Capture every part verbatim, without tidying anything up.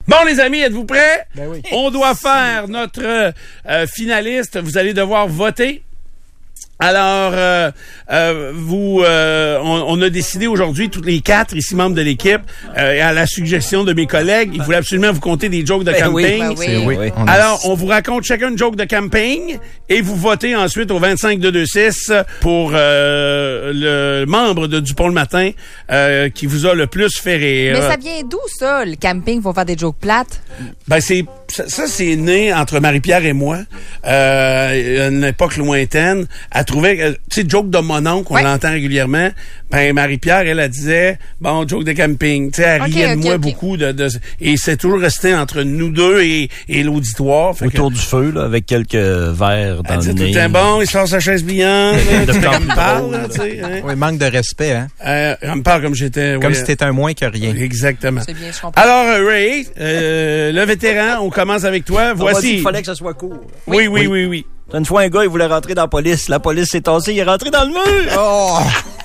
Bon, les amis, êtes-vous prêts? Ben oui. On doit faire notre euh, finaliste. Vous allez devoir voter. Alors, euh, euh, vous, euh, on, on a décidé aujourd'hui, tous les quatre ici membres de l'équipe, euh, à la suggestion de mes collègues, ils voulaient absolument vous conter des jokes de Ben camping. oui, ben oui. C'est oui. On a- Alors, on vous raconte chacun une joke de camping et vous votez ensuite au vingt-cinq deux deux six pour euh, le membre de Dupont le matin euh, qui vous a le plus fait rire. Mais ça vient d'où, ça, le camping, faut faire des jokes plates? Ben c'est ça, ça, c'est né entre Marie-Pierre et moi, euh, à une époque lointaine. Elle trouvait, euh, tu sais, joke de mon oncle, on Ouais. l'entend régulièrement. Ben Marie-Pierre, elle, elle disait, bon, joke de camping. Tu sais, elle Ok, riait de ok, moi ok. beaucoup de, de et c'est toujours resté entre nous deux et, et l'auditoire. Fait Autour que, du feu, là, avec quelques verres dans elle le disait tout nez. le temps, bon, il sort sa chaise pliante, là, De tu sais, temps comme il me en parle, temps, là, là. tu sais. Hein. Oui, manque de respect, hein? Euh, elle me parle comme j'étais. Comme ouais. si t'étais un moins que rien. Exactement. C'est bien, je comprends. Alors, euh, Ray, euh, le vétéran, on commence avec toi. On m'a dit Voici. qu'il fallait que ça soit court. Oui, oui, oui, oui. Une fois, un gars, il voulait rentrer dans la police. La police s'est tassée, il est rentré dans le mur. Oh!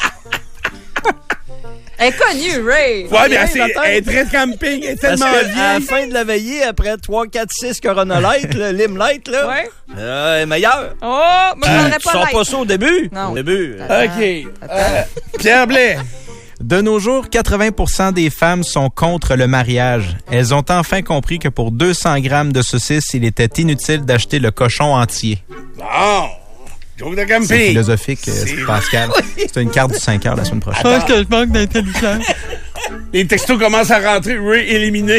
Elle est connue, Ray. Ouais, mais Hey, c'est, la tête. elle est très camping, elle est Parce tellement que à la vieille. fin de la veillée, après trois, quatre, six Corona Light, le Lim Light, là, Ouais. euh, est meilleur. Oh, moi, j'en ai Tu pas sors light. pas ça au début? Non. Au début. OK. Euh, Pierre Blais. De nos jours, quatre-vingts pour cent des femmes sont contre le mariage. Elles ont enfin compris que pour deux cents grammes de saucisses, il était inutile d'acheter le cochon entier. Bon. Joke de C'est camping. philosophique, euh, C'est- Pascal. C'est une carte du cinq heures la semaine prochaine. Attends. que je manque d'intelligence. Les textos commencent à rentrer. Ray éliminé.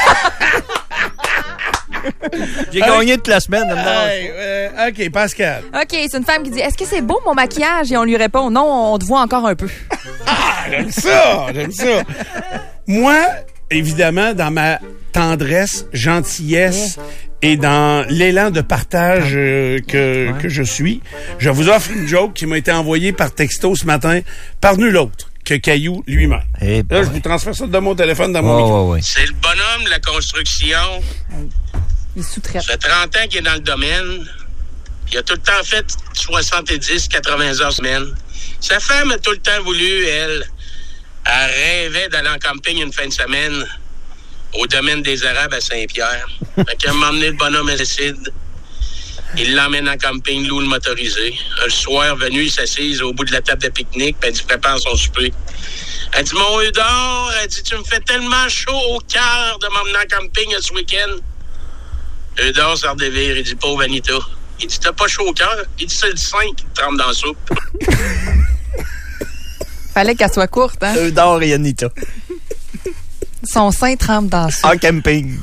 J'ai gagné toute la semaine. elle me demande. Hey, euh, OK, Pascal. OK, c'est une femme qui dit, est-ce que c'est beau mon maquillage? Et on lui répond, non, on te voit encore un peu. Ah, j'aime ça. J'aime ça. Moi, évidemment, dans ma tendresse, gentillesse et dans l'élan de partage euh, que, que je suis, je vous offre une joke qui m'a été envoyée par texto ce matin par nul autre que Caillou lui-même. Eh Là, ben. je vous transfère ça de mon téléphone dans mon Ouais, micro. ouais, ouais. C'est le bonhomme de la construction. Il sous-traite. Ça fait trente ans qu'il est dans le domaine. Il a tout le temps fait soixante-dix, quatre-vingts heures semaine. Sa femme a tout le temps voulu, elle, elle rêvait d'aller en camping une fin de semaine au domaine des Arabes à Saint-Pierre. Fait qu'elle m'a emmené le bonhomme à décide. Il l'emmène en camping, loue le motorisé. Un soir venu, il s'assise au bout de la table de pique-nique, puis elle dit, prépare son souper. Elle dit, mon Eudore, elle dit, tu me fais tellement chaud au cœur de m'emmener en camping ce week-end. Eudore sort des vires, il dit, pauvre Anita. Il dit, t'as pas chaud au cœur? Il dit, c'est le cinq qui te trempe dans la soupe. Fallait qu'elle soit courte, hein? Eudore et Anita. Son sein trempe dans ça. En camping.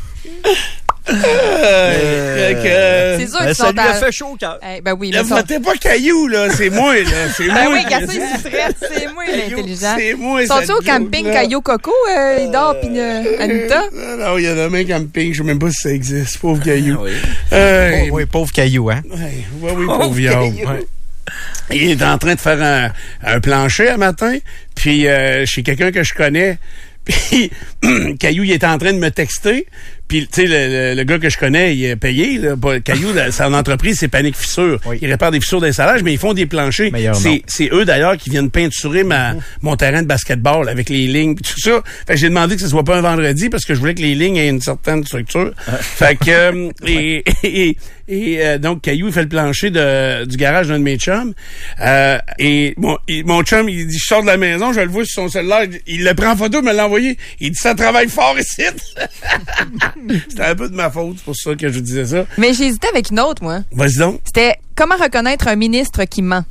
Euh, C'est sûr Ben, qu'ils ça sont lui a à... fait chaud au cœur. Eh, ben oui, Là, mais sont... votez pas Caillou, là. C'est moi, là. C'est Ben moi. oui, qui- Gaston, il sous-traite. C'est moi l'intelligent. C'est moi, Sont-ils cette au camping joke-là. Caillou Coco, euh, Idor pis euh, Anita? Ah non, il y a demain camping. Je sais même pas si ça existe. Pauvre Caillou. Oui. Hey, Oh, oui, pauvre caillou, hein? ouais, ouais, oui, pauvre viande. Ouais. Il est en train de faire un, un plancher un matin, puis euh, chez quelqu'un que je connais, puis Caillou, il est en train de me texter, puis tu sais, le, le, le gars que je connais, il est payé, là, pas- Caillou, là, son entreprise, c'est Panique Fissure. Oui. Ils réparent des fissures d'installage, mais ils font des planchers. Meilleur nom. C'est, c'est eux, d'ailleurs, qui viennent peinturer ma, mon terrain de basketball avec les lignes, pis tout ça. Fait que j'ai demandé que ce soit pas un vendredi, parce que je voulais que les lignes aient une certaine structure. Fait que, euh, et, et, et euh, donc, Caillou, il fait le plancher de, du garage d'un de mes chums. Euh, et mon, il- mon chum, il dit, je sors de la maison, je le vois sur son cellulaire, il le prend en photo, me l'a envoyé. Il dit, ça travaille fort ici. C'était un peu de ma faute, c'est pour ça que je disais ça. Mais j'ai hésité avec une autre, moi. Vas-y donc. C'était comment reconnaître un ministre qui ment?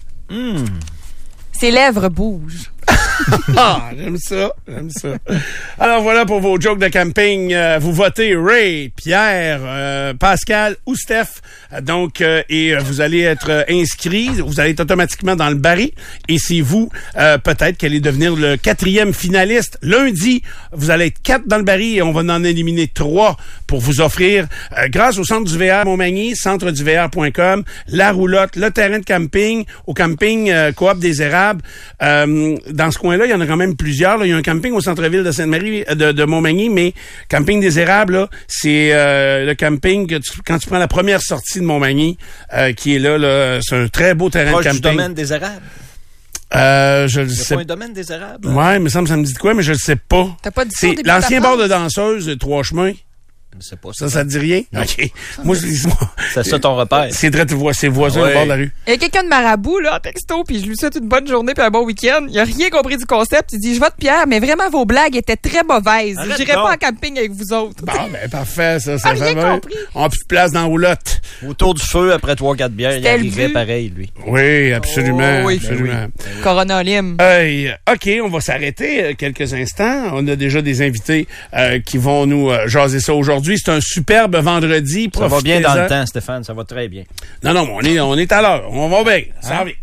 Ses lèvres bougent. Ah, j'aime ça, j'aime ça. Alors voilà pour vos jokes de camping. Euh, vous votez Ray, Pierre, euh, Pascal ou Steph. Euh, donc, euh, et euh, vous allez être euh, inscrits. Vous allez être automatiquement dans le baril. Et c'est vous, euh, peut-être, qui allez devenir le quatrième finaliste. Lundi, vous allez être quatre dans le baril et on va en éliminer trois pour vous offrir, euh, grâce au Centre du V R Montmagny, centre du V R point com, la roulotte, le terrain de camping, au camping euh, Coop des Érables. Euh, dans ce coin-là, il y en a quand même plusieurs. Là. Il y a un camping au centre-ville de Sainte-Marie, de, de Montmagny, mais camping des Érables, là, c'est euh, le camping que tu, quand tu prends la première sortie de Montmagny, euh, qui est là, là, c'est un très beau terrain Proche de du camping. domaine des Arabes. Euh, je le C'est sais pas un domaine des Arabes? Ouais, mais ça me, ça me dit de quoi, mais je le sais pas. T'as pas dit ça C'est au début de ta l'ancien bord phrase? de danseuse, Trois Chemins. Je sais pas. Ça, ça te dit rien? OK. Moi, je dis... C'est ça ton repère. C'est très ses voisins Ouais. au bord de la rue. Il y a quelqu'un de Marabout, là, en texto, puis je lui souhaite une bonne journée puis un bon week-end. Il a rien compris du concept. Il dit, je vote Pierre, mais vraiment, vos blagues étaient très mauvaises. Arrête J'irai donc. pas en camping avec vous autres. Bon, ben, parfait, ça. ça Ah, rien fait bien. compris. On a plus de place dans la roulotte. Autour du feu, après trois quatre bières, il C'était le arriverait but. pareil, lui. Oui, absolument. Oh, oui. absolument. Corona Lim. Hey, OK, on va s'arrêter euh, quelques instants. On a déjà des invités euh, qui vont nous euh, jaser ça aujourd'hui. C'est un superbe vendredi. Ça va bien dans Profitez-en. le temps, Stéphane. Ça va très bien. Non, non, on est, on est à l'heure. On va bien. Ça va bien.